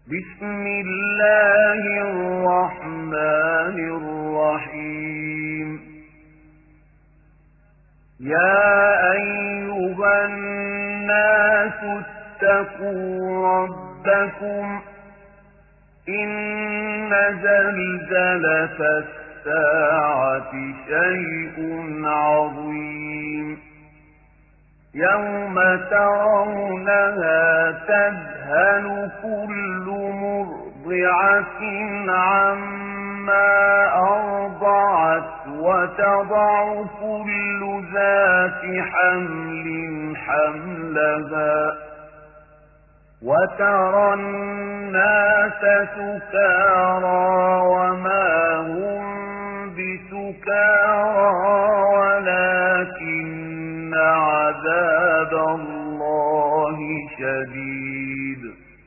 بسم الله الرحمن الرحيم. يا أيها الناس اتقوا ربكم إن زلزلة الساعة شيء عظيم يوم ترونها تذهل كل مرضعة عما أرضعت وتضع كل ذات حمل حملها وترى الناس سكارى وما هم بسكارى ولكن عذاب الله شديد.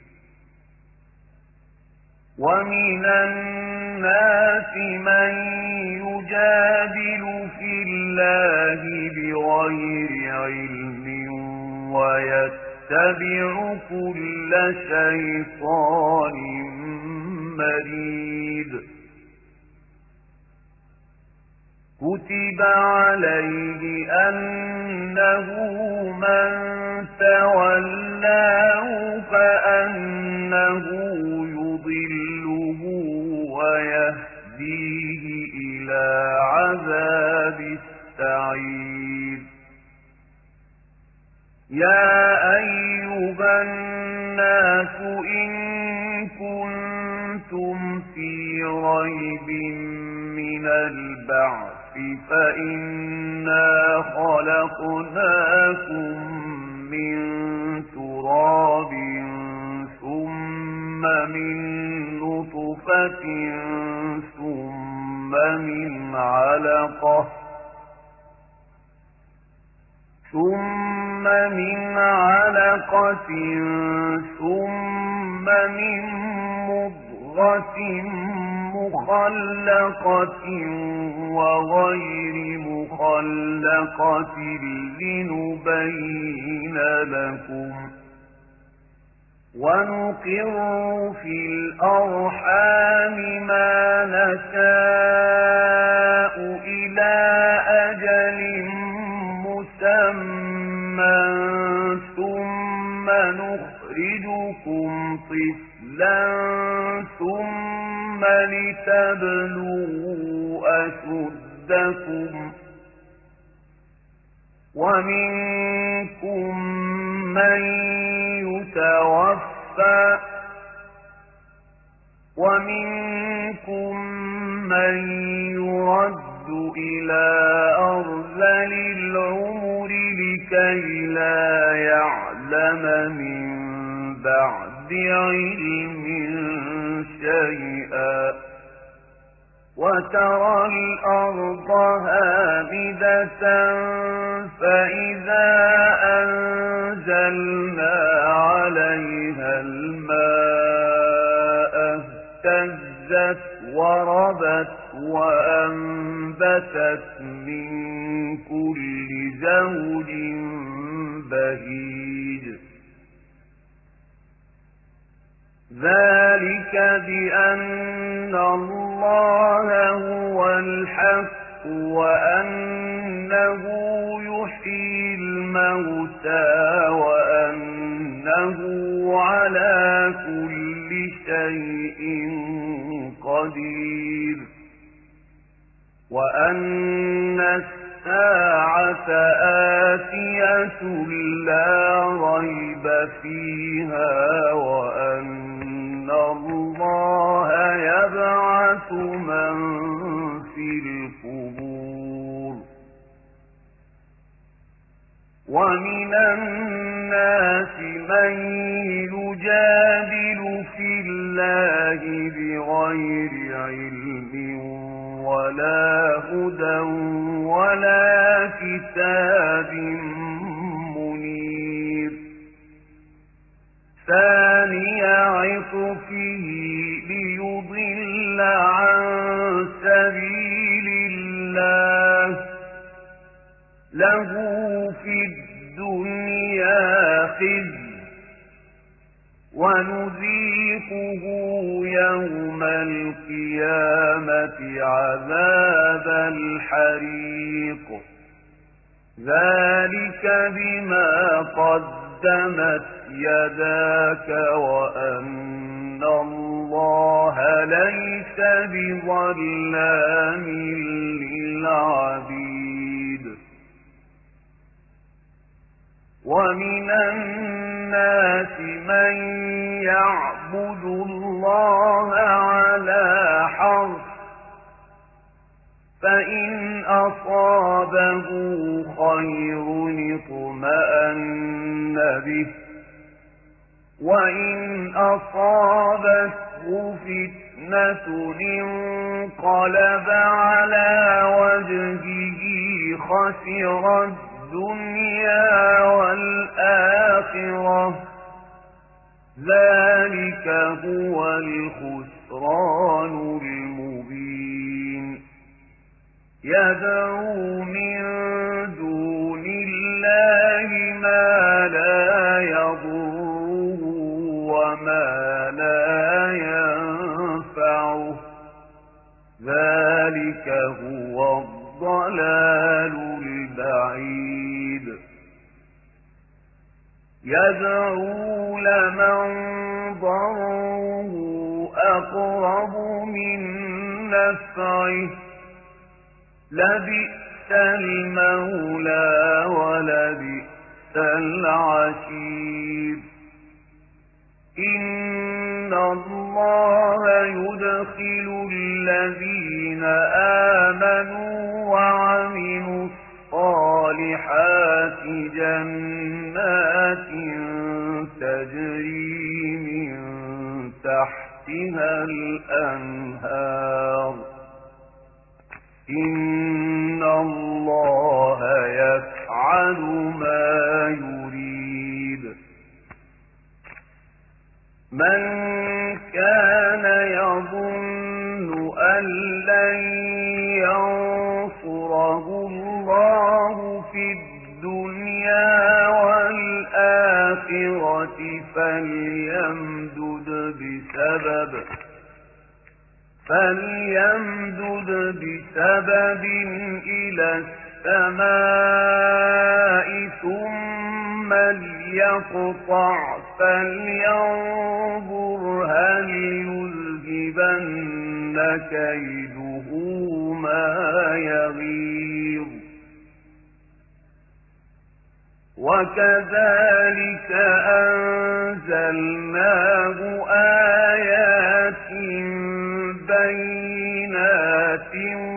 ومن الناس من يجادل في الله بغير علم ويتبع كل شيطان مريد. كتب عليه أنه من تولاه فأنه يضله ويهديه إلى عذاب السعير. يا أيها الناس إن كنتم في ريب من البعث فإنا خلقناكم من تراب ثم من نطفة ثم من علقة ثم من مضغة مخلقة وغير مخلقة لنبين لكم ونقر في الأرحام ما نشاء إلى أجل مسمى ثم نخرجكم طفلا ثم لتبلغوا أشدكم ومنكم من يتوفى ومنكم من يرد إلى أرذل العمر لكي لا يعلم من بعد علم شيئا. وترى الأرض هامدة فإذا أنزلنا عليها الماء اهتزت وربت وأنبتت من كل زوج بهيج. ذلك بأن الله هو الحق وأنه يحيي الموتى وأنه على كل شيء قدير وأن الساعة آتية لا ريب فيها وأن الله يبعث من في القبور. ومن الناس من يجادل في الله بغير علم ولا هدى ولا كتاب منير. ثاني عطفه ليضل عن سبيل الله له في الدنيا خزي ونذيقه قدمت يداك وأن الله ليس بظلام للعبيد ومن الناس من يعبد الله على حرف فإن أصابه خير اطمأن به وإن أصابته فتنة انقلب على وجهه خسر الدنيا والآخرة ذلك هو الخسران المبين يدعو من دون الله ما لا يضره وما لا ينفعه ذلك هو الضلال البعيد يدعو لمن ضره أقرب من نفعه لبئس المولى ولبئس العشير إن الله يدخل الذين آمنوا وعملوا الصالحات جنات تجري من تحتها الأنهار إن الله يفعل ما يريد من كان يظن أن لن ينصره الله في الدنيا والآخرة فليمدد بسبب إلى السماء ثم ليقطع فلينظر هل يذهبن كيده ما يغيظ وكذلك أنزلناه آيات بينات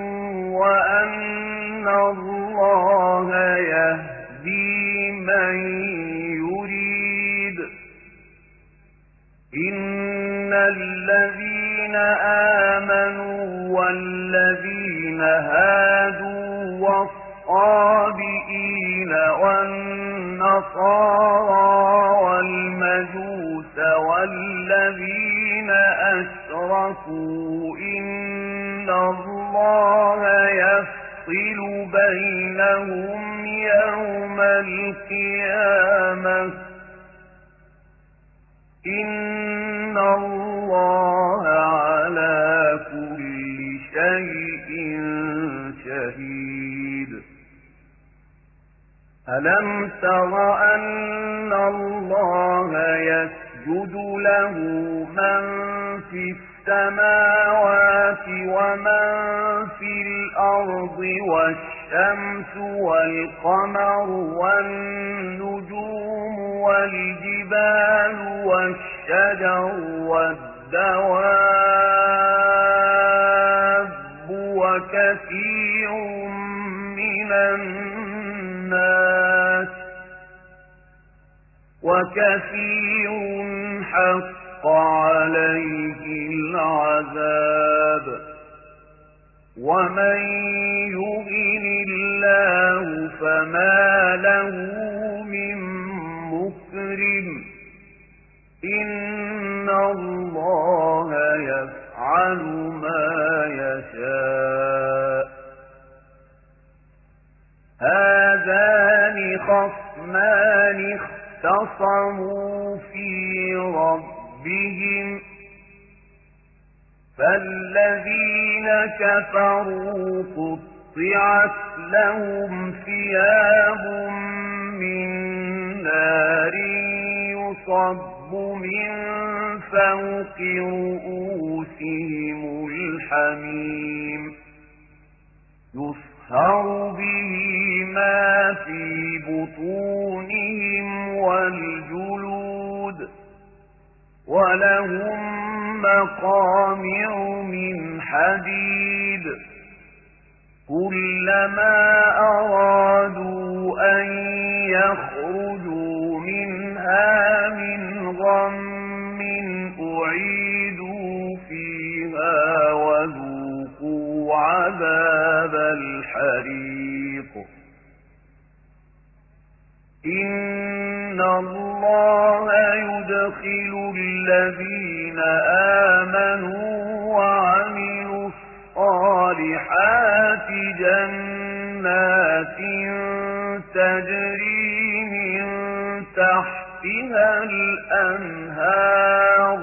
وأن الله يهدي من يريد إن الذين آمنوا والذين هادوا والصابئين والنصارى والمجوس والذين أشركوا إن الله يفصل بينهم يوم القيامة إن الله على كل شيء شهيد ألم تر أن الله يسجد له من في السماوات ومن في الأرض والشمس والقمر والنجوم والجبال والشجر والدواب وكثير من الناس وكثير حق عليه العذاب ومن يهن الله فما له من مكرم إن الله يفعل ما يشاء هذان خصمان اختصموا في ربهم فالذين كفروا قطعت لهم ثياب من نار يصب من فوق رؤوسهم الحميم يصهر به ما في بطونهم والجلود ولهم مقامع من حديد كلما أرادوا أن يخرجوا منها من غم أعيدوا فيها وذوقوا عذاب الحريق إن الله يدخل الذين آمنوا وعملوا الصالحات جنات تجري من تحتها الأنهار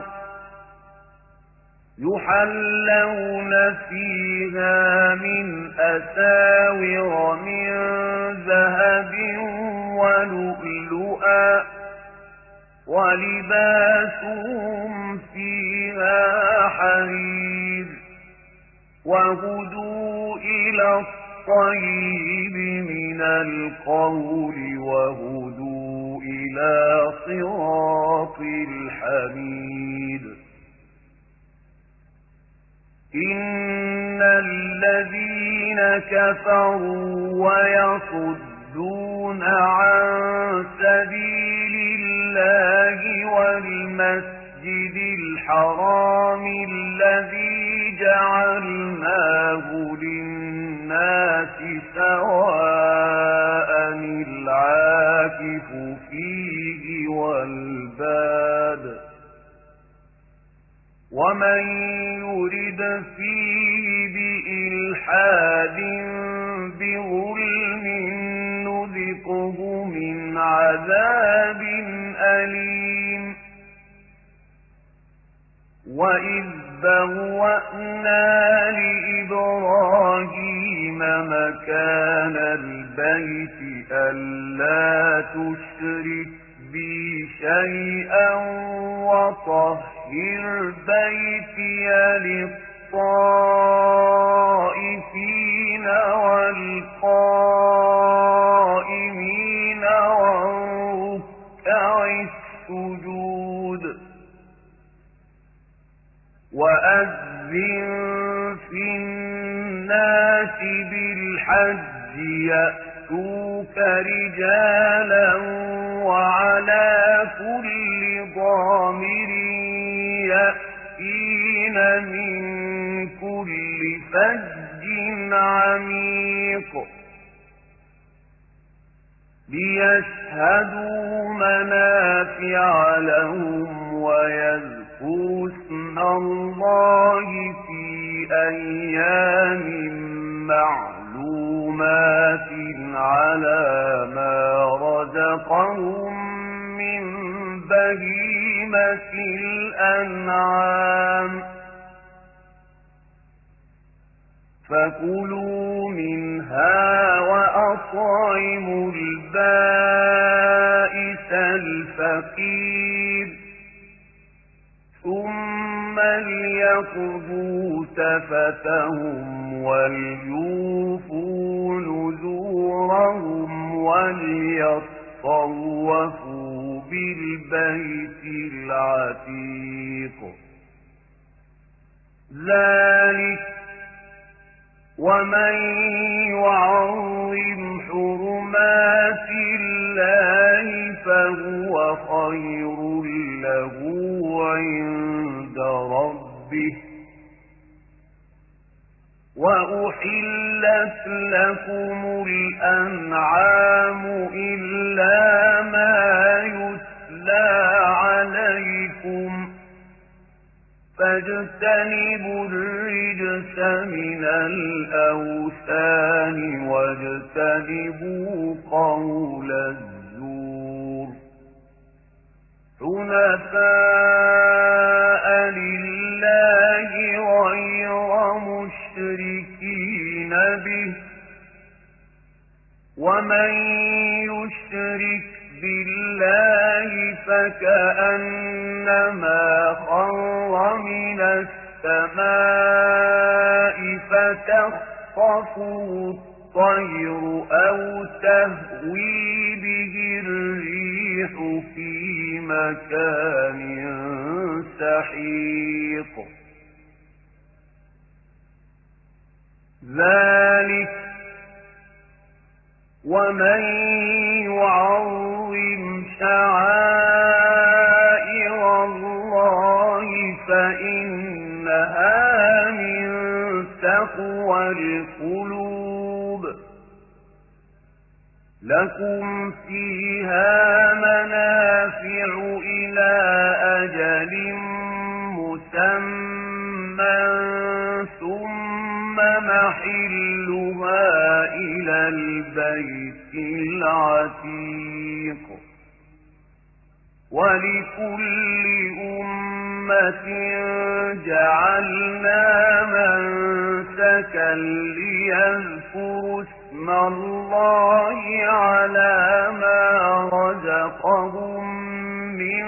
يحلون فيها من أساور من ذهب ولؤلؤا ولباسهم فيها حرير وهدوا إلى الطيب من القول وهدوا إلى صراط الحميد إن الذين كفروا ويصدون عن سبيل الله والمسجد الحرام الذي جعلناه للناس سواء العاكف فيه والباد ومن يرد فيه بإلحاد بظلم نذقه من عذاب أليم وإذ بوأنا لإبراهيم مكان البيت ألا تشرك بي شيئا وطهر بيتي للطائفين والقائمين والركع السجود وأذن في الناس بالحج يأتوك رجالا وعلى كل ضامر يأتين من كل فج عميق ليشهدوا منافع لهم ويذكروا اسم الله في أيام معلومات على ما رزقهم من بهيمة الأنعام فكلوا منها وأطعموا البائس الفقير ثم ليقضوا تفتهم وليوفوا نذورهم وليطوفوا بالبيت العتيق ذلك ومن يعظم حرمات الله فهو خير له عند ربه وأحلت لكم الأنعام إلا ما يتلى عليكم فاجتنبوا الرجس من الأوثان واجتنبوا قول الزور حنفاء لله غير مشركين به ومن يشرك بالله فكأنما خر من السماء فتخطفه الطير أو تهوي به الريح في مكان سحيق ذلك ومن يعظم شعائر الله فإنها من تقوى القلوب لكم فيها منافع إلى أجل مسمى ثم محلها إلى البيت العتيق ولكل أمة جعلنا منسكا ليذكروا اسم الله على ما رزقهم من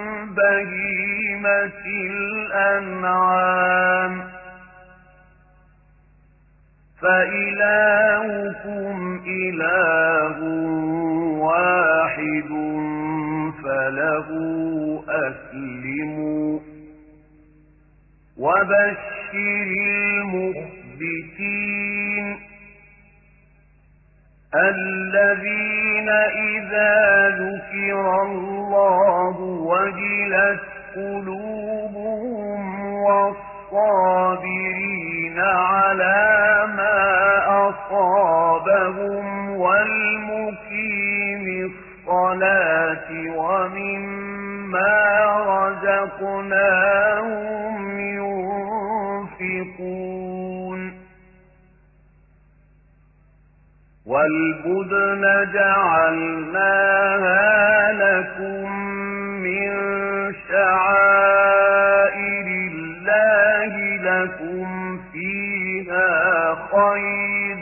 بهيمة الأنعام فإلهكم إله واحد فله أسلموا وبشر المخبتين الذين إذا ذكر الله وجلت قلوبهم والصابرين على ما أصابهم والمقيم الصلاة ومما رزقناهم ينفقون والبدن جعلناها لكم من شعائر الله لكم فيها خير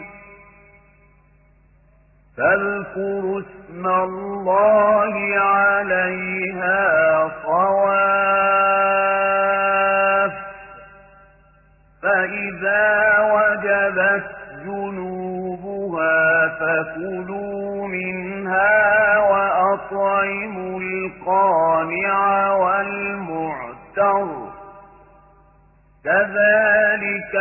فاذكروا اسم الله عليها صواف فإذا وجبت جنوبها فكلوا منها وأطعموا القانع والمعتر كذلك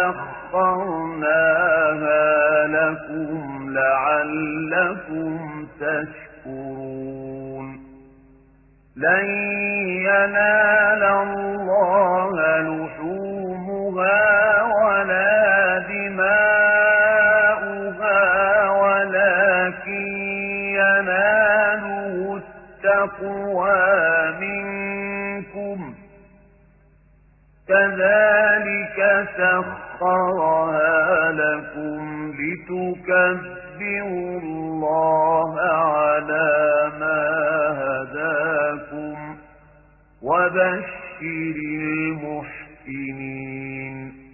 سخرناها لكم لعلكم تشكرون لن ينال الله لحومها ولا دماؤها ولكن يناله التقوى منكم كذلك سخرها لكم لتكبروا الله على ما هداكم وبشر المحسنين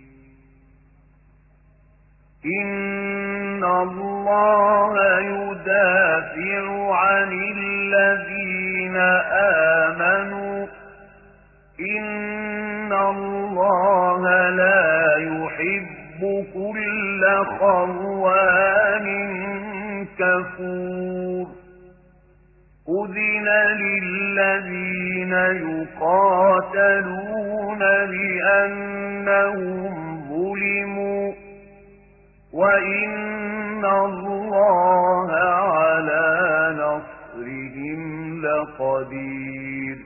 إن الله يدافع عن الذين آمنوا إن الله لا يحب كل خوان كفور أذن للذين يقاتلون بأنهم ظلموا وإن الله على نصرهم لقدير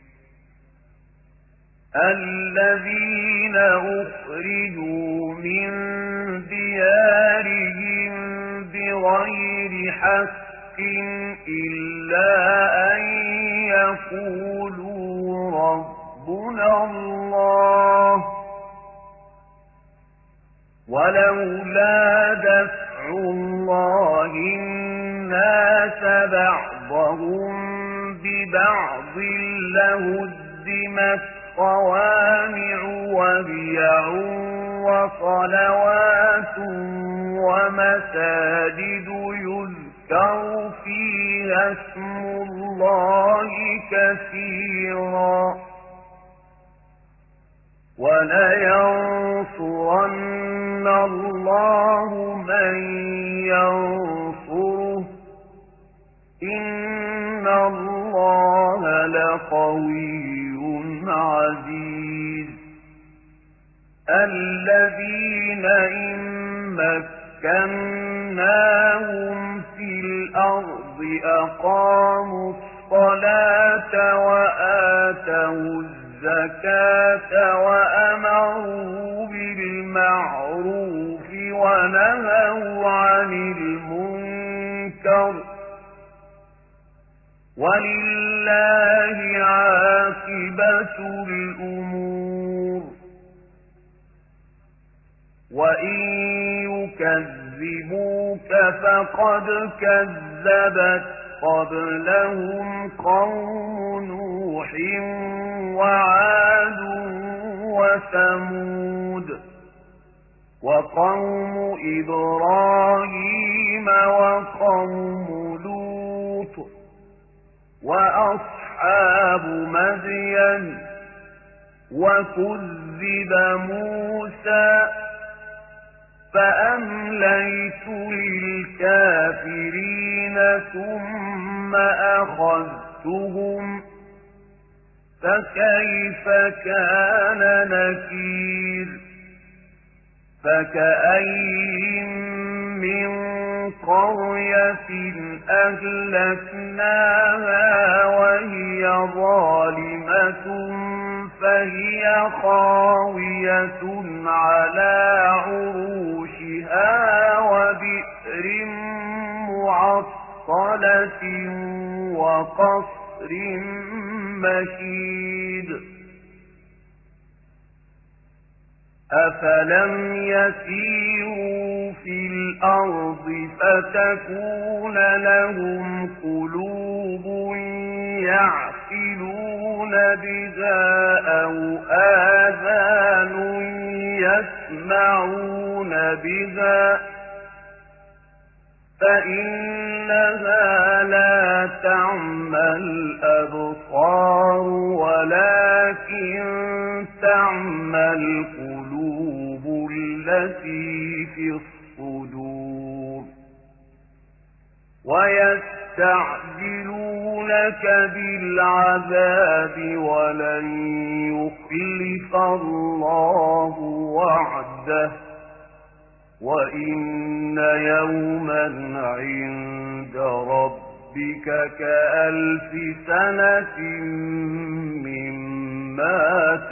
الذين أخرجوا من ديارهم بغير حق إلا أن يقولوا ربنا الله ولولا دفع الله الناس بعضهم ببعض لهدمت صوامع وبيع وصلوات ومساجد يذكر فيها اسم الله كثيرا ولينصرن الله من ينصره إن الله لقوي عزيز الذين إن مكناهم في الأرض أقاموا الصلاة وآتوا الزكاة وأمروا بالمعروف ونهوا عن المنكر ولله عاقبة الأمور وإن يكذبوك فقد كذبت قبلهم قوم نوح وعاد وثمود وقوم إبراهيم وقوم لوط وأصحاب مدين وكذب موسى فأمليت للكافرين ثم أخذتهم فكيف كان نكير فكأين من قرية أهلكناها وهي ظالمة فهي خاوية على عروشها وبئر معطلة وقصر مشيد أفلم يسيروا في الأرض فتكون لهم قلوب يعقلون بها أو آذان يسمعون بها فإنها لا تعمى الأبصار ولكن تعمى القلوب التي في الصدور ويستعجلونك بالعذاب ولن يخلف الله وعده وإن يوما عند ربك كألف سنة مما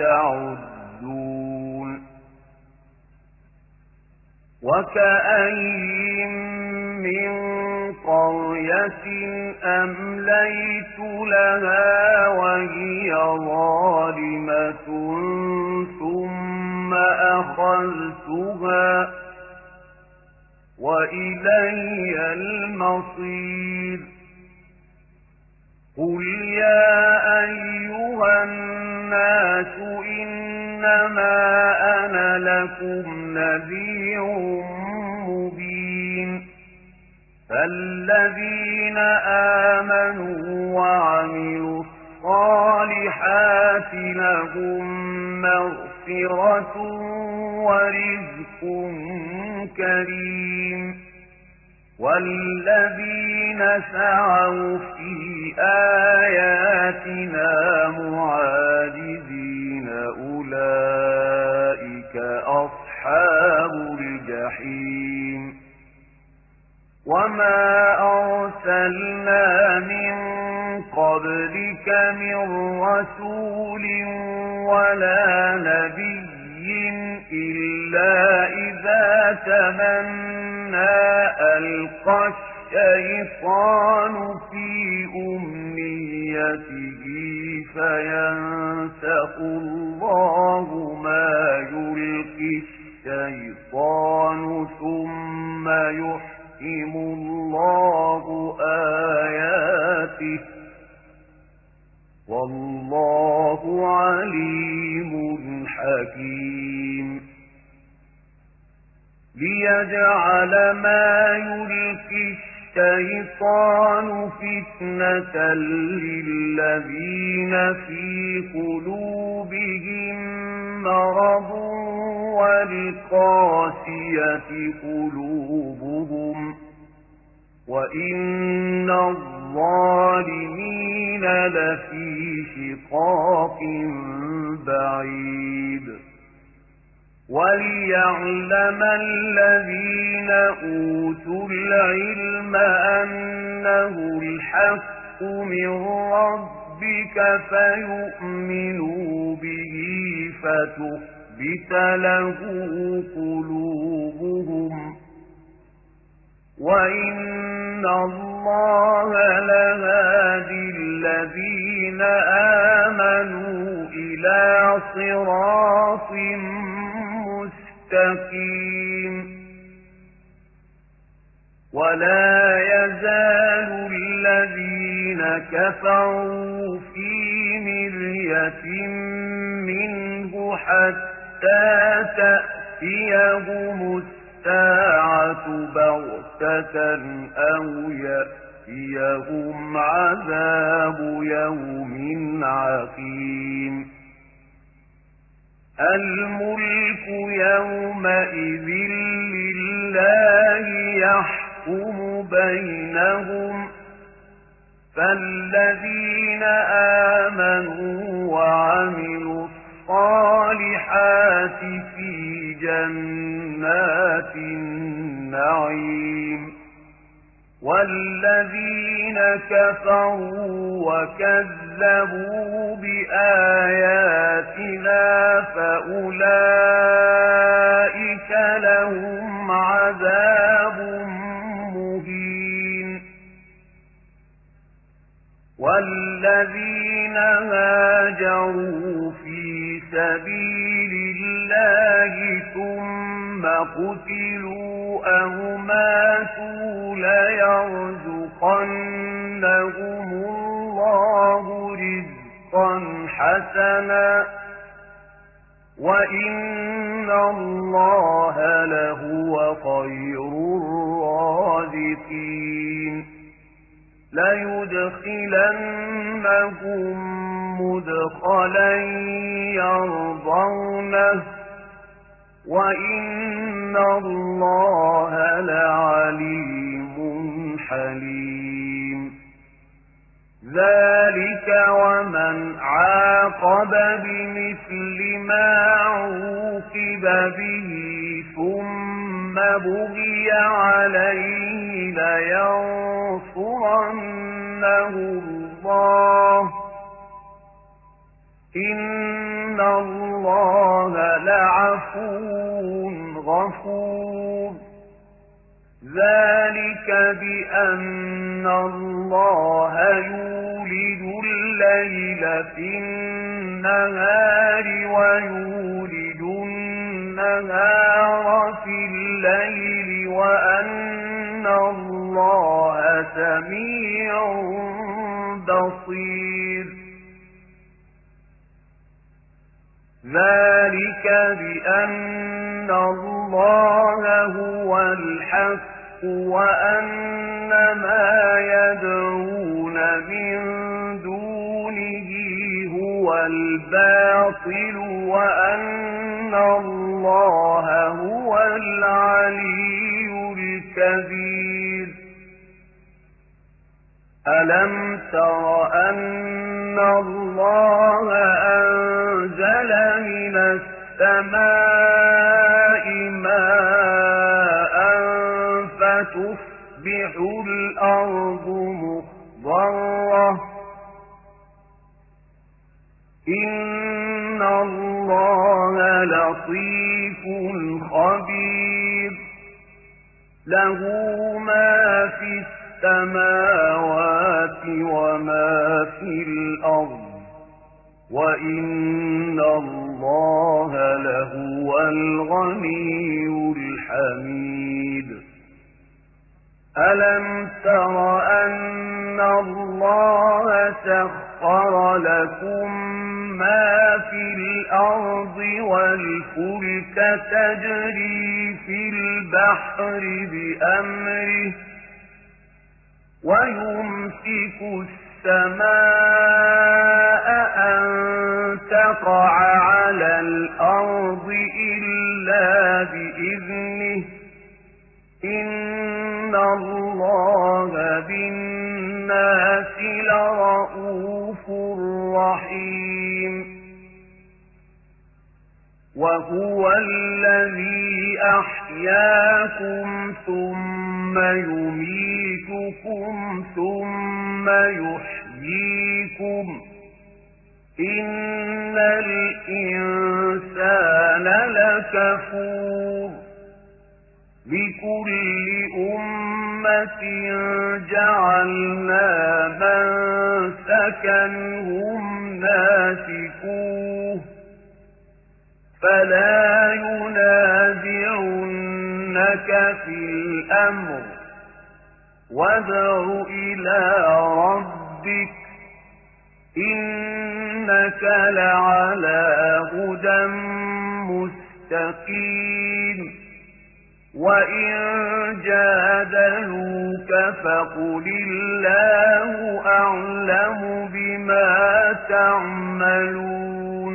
تعدون وكأين من قرية أمليت لها وهي ظالمة ثم أخذتها وإلي المصير قل يا أيها الناس إنما أنا لكم نذير مبين فالذين آمنوا وعملوا الصالحات لهم مغفرة ورزق كريم والذين سعوا في آياتنا معاجزين أولئك أصحاب الجحيم وما أرسلنا من قبلك من رسول ولا نبي إلا إذا تمنى ألقى الشيطان في أمنيته فينسخ الله ما يلقي الشيطان ثم يحكم الله آياته والله عليم حكيم ليجعل ما يلقي الشيطان فتنة للذين في قلوبهم مرض والقاسية قلوبهم وإن الظالمين لفي شقاق بعيد وليعلم الذين أوتوا العلم أنه الحق من ربك فيؤمنوا به فتخبت له قلوبهم وإن الله لهادي الذين آمنوا إلى صراط مستقيم ولا يزال الذين كفروا في مرية منه حتى تأتيهم الساعة بغتة أو يأتيهم عذاب يوم عقيم الملك يومئذ لله يحكم بينهم فالذين آمنوا وعملوا الصالحات في جنات النعيم والذين كفروا وكذبوا بآياتنا فأولئك لهم عذاب مهين والذين هاجروا في سبيل الله ثم قتلوا أو ماتوا ليرزقنهم الله رزقا حسنا وإن الله لهو خير الرازقين ليدخلنهم مدخلا يرضونه وإن الله لعليم حليم ذلك ومن عاقب بمثل ما عوقب به ثم بغي عليه لينصرنه الله إن الله لعفو غفور ذلك بأن الله يولد الليل في النهار ويولد النهار في الليل وأن الله سميع بصير ذلك بأن الله هو الحق وأن ما يدعون من دونه هو الباطل وأن الله هو العلي الكبير ألم تر أن الله أنزل من السماء ماء فتصبح الأرض مخضرة إن الله لطيف خبير له ما في السماوات وما في الأرض وإن الله لهو الغني الحميد ألم تر أن الله سخر لكم ما في الأرض والفلك تجري في البحر بأمره ويمسك السماء أن تقع على الأرض إلا بإذنه إن الله بالناس لرءوف رحيم وهو الذي أحياكم ثم يميتكم ثم يحييكم إن الإنسان لكفور لكل أمة جعلنا منسكا هم ناسكوه فلا ينازعنك في الأمر وادع إلى ربك إنك لعلى هدى مستقيم وإن جادلوك فقل الله أعلم بما تعملون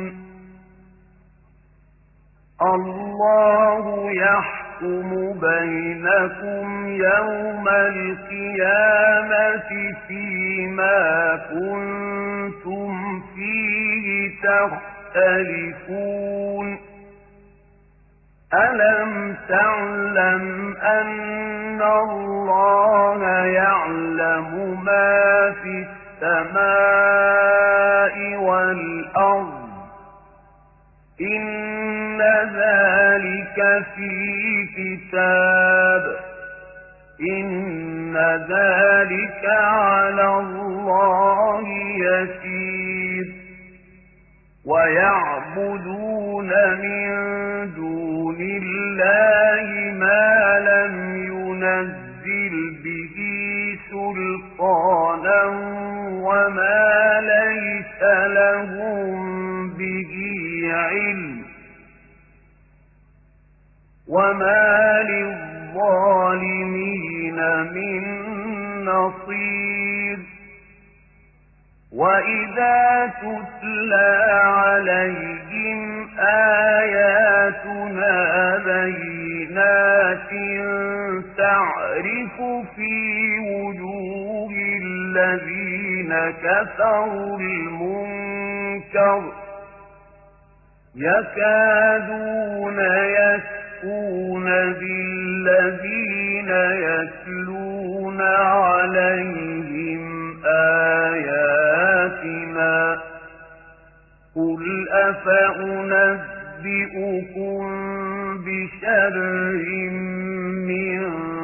الله يحكم بينكم يوم القيامة فيما كنتم فيه تختلفون ألم تعلم أن الله يعلم ما في السماء والأرض إن ذلك في كتاب إن ذلك على الله يسير ويعبدون من دون الله ما لم ينزل به سلطانا وما ليس لهم به علم وما للظالمين من نصير وإذا تتلى عليهم آياتنا بينات تعرف في وجوه الذين كفروا المنكر يكادون يسقون بالذين يتلون عليهم آياتنا قل أفأنبئكم بشر من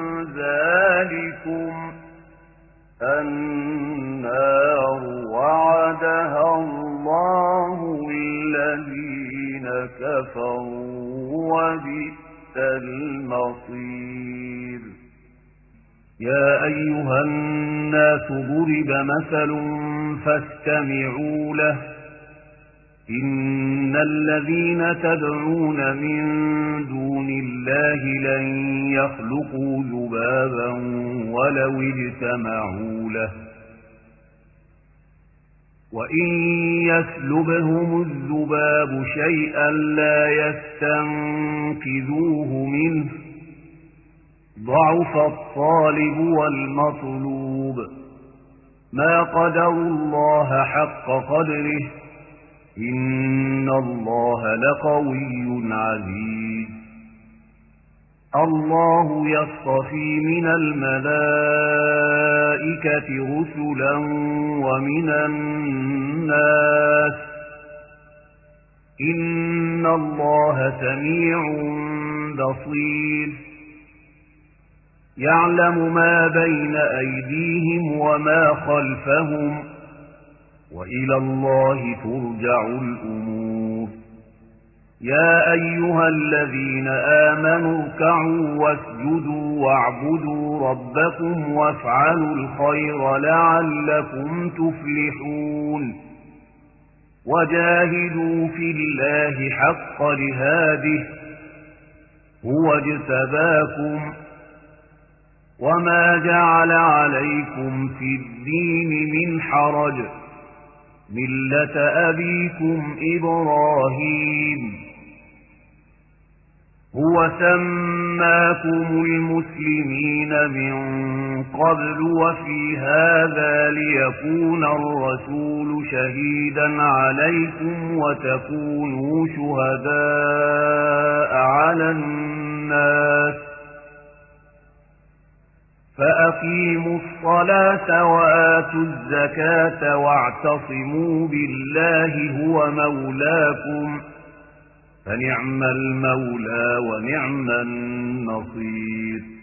ذلكم النار وعدها الله الذين كفروا وبئس المصير يا أيها الناس ضرب مثل فاستمعوا له إن الذين تدعون من دون الله لن يخلقوا ذبابا ولو اجتمعوا له وإن يسلبهم الذباب شيئا لا يستنقذوه منه ضعف الطالب والمطلوب ما قدروا الله حق قدره إن الله لقوي عزيز الله يصطفي من الملائكة رسلا ومن الناس إن الله سميع بصير يعلم ما بين أيديهم وما خلفهم وإلى الله ترجع الأمور يا أيها الذين آمنوا اركعوا واسجدوا واعبدوا ربكم وافعلوا الخير لعلكم تفلحون وجاهدوا في الله حق جهاده هو اجتباكم وما جعل عليكم في الدين من حرج ملة أبيكم إبراهيم هو سماكم المسلمين من قبل وفي هذا ليكون الرسول شهيدا عليكم وتكونوا شهداء على الناس فأقيموا الصلاة وآتوا الزكاة واعتصموا بالله هو مولاكم فنعم المولى ونعم النصير